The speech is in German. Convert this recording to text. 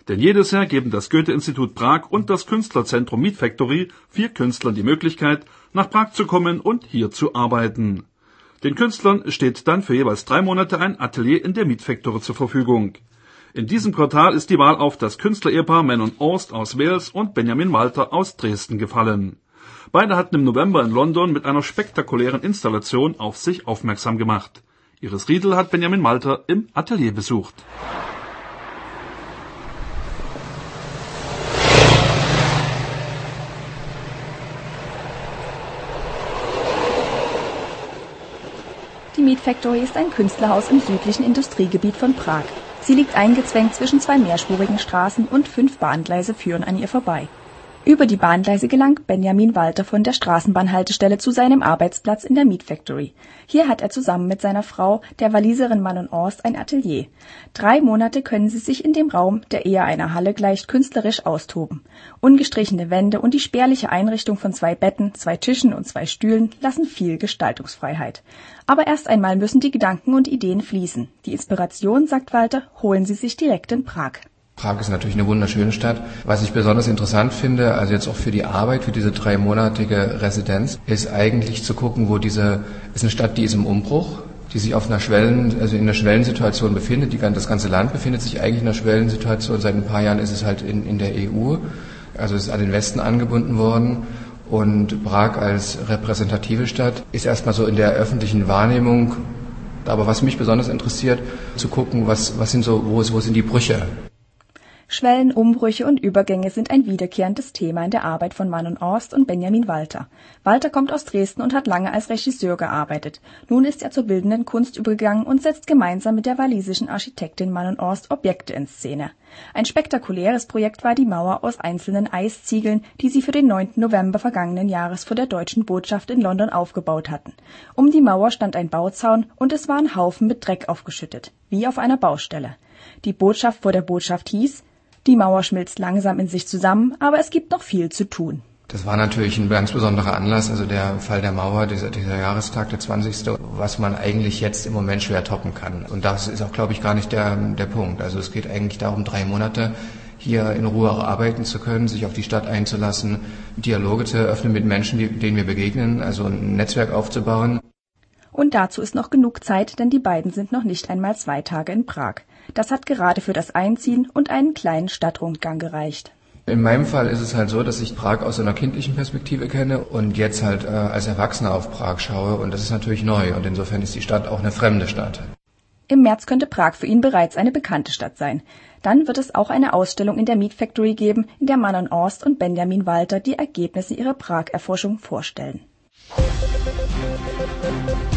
Denn jedes Jahr geben das Goethe-Institut Prag und das Künstlerzentrum Meet Factory 4 Künstlern die Möglichkeit, nach Prag zu kommen und hier zu arbeiten. Den Künstlern steht dann für jeweils 3 Monate ein Atelier in der Meet Factory zur Verfügung. In diesem Quartal ist die Wahl auf das Künstlerehepaar Manon Aust aus Wales und Benjamin Walter aus Dresden gefallen. Beide hatten im November in London mit einer spektakulären Installation auf sich aufmerksam gemacht. Iris Riedel hat Benjamin Walter im Atelier besucht. Die Meet Factory ist ein Künstlerhaus im südlichen Industriegebiet von Prag. Sie liegt eingezwängt zwischen 2 mehrspurigen Straßen und 5 Bahngleise führen an ihr vorbei. Über die Bahngleise gelangt Benjamin Walter von der Straßenbahnhaltestelle zu seinem Arbeitsplatz in der Meet Factory. Hier hat er zusammen mit seiner Frau, der Waliserin Manon Aust, ein Atelier. 3 Monate können sie sich in dem Raum, der eher einer Halle gleicht, künstlerisch austoben. Ungestrichene Wände und die spärliche Einrichtung von 2 Betten, 2 Tischen und 2 Stühlen lassen viel Gestaltungsfreiheit. Aber erst einmal müssen die Gedanken und Ideen fließen. Die Inspiration, sagt Walter, holen sie sich direkt in Prag. Prag ist natürlich eine wunderschöne Stadt. Was ich besonders interessant finde, also jetzt auch für die Arbeit, für diese 3-monatige Residenz, ist eigentlich zu gucken, ist eine Stadt, die ist im Umbruch, die sich in einer Schwellensituation befindet. Das ganze Land befindet sich eigentlich in einer Schwellensituation. Seit ein paar Jahren ist es halt in der EU, also es ist an den Westen angebunden worden. Und Prag als repräsentative Stadt ist erstmal so in der öffentlichen Wahrnehmung. Aber was mich besonders interessiert, zu gucken, wo sind die Brüche? Schwellen, Umbrüche und Übergänge sind ein wiederkehrendes Thema in der Arbeit von Manon Aust und Benjamin Walter. Walter kommt aus Dresden und hat lange als Regisseur gearbeitet. Nun ist er zur bildenden Kunst übergegangen und setzt gemeinsam mit der walisischen Architektin Manon Aust Objekte in Szene. Ein spektakuläres Projekt war die Mauer aus einzelnen Eisziegeln, die sie für den 9. November vergangenen Jahres vor der deutschen Botschaft in London aufgebaut hatten. Um die Mauer stand ein Bauzaun und es waren Haufen mit Dreck aufgeschüttet, wie auf einer Baustelle. Die Botschaft vor der Botschaft hieß: Die Mauer schmilzt langsam in sich zusammen, aber es gibt noch viel zu tun. Das war natürlich ein ganz besonderer Anlass, also der Fall der Mauer, dieser Jahrestag, der 20., was man eigentlich jetzt im Moment schwer toppen kann. Und das ist auch, glaube ich, gar nicht der Punkt. Also es geht eigentlich darum, 3 Monate hier in Ruhe arbeiten zu können, sich auf die Stadt einzulassen, Dialoge zu eröffnen mit Menschen, denen wir begegnen, also ein Netzwerk aufzubauen. Und dazu ist noch genug Zeit, denn die beiden sind noch nicht einmal 2 Tage in Prag. Das hat gerade für das Einziehen und einen kleinen Stadtrundgang gereicht. In meinem Fall ist es halt so, dass ich Prag aus einer kindlichen Perspektive kenne und jetzt halt als Erwachsener auf Prag schaue. Und das ist natürlich neu und insofern ist die Stadt auch eine fremde Stadt. Im März könnte Prag für ihn bereits eine bekannte Stadt sein. Dann wird es auch eine Ausstellung in der Meet Factory geben, in der Manon Aust und Benjamin Walter die Ergebnisse ihrer Prag-Erforschung vorstellen.